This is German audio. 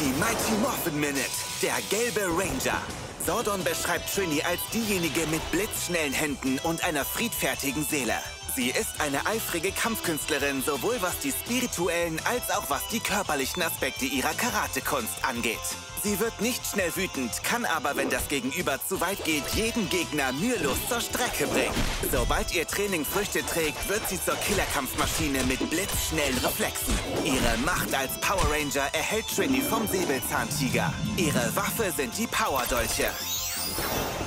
Die Mighty Morphin Minute, der gelbe Ranger. Zordon beschreibt Trini als diejenige mit blitzschnellen Händen und einer friedfertigen Seele. Sie ist eine eifrige Kampfkünstlerin, sowohl was die spirituellen als auch was die körperlichen Aspekte ihrer Karatekunst angeht. Sie wird nicht schnell wütend, kann aber, wenn das Gegenüber zu weit geht, jeden Gegner mühelos zur Strecke bringen. Sobald ihr Training Früchte trägt, wird sie zur Killerkampfmaschine mit blitzschnellen Reflexen. Ihre Macht als Power Ranger erhält Trini vom Säbelzahntiger. Ihre Waffe sind die Powerdolche.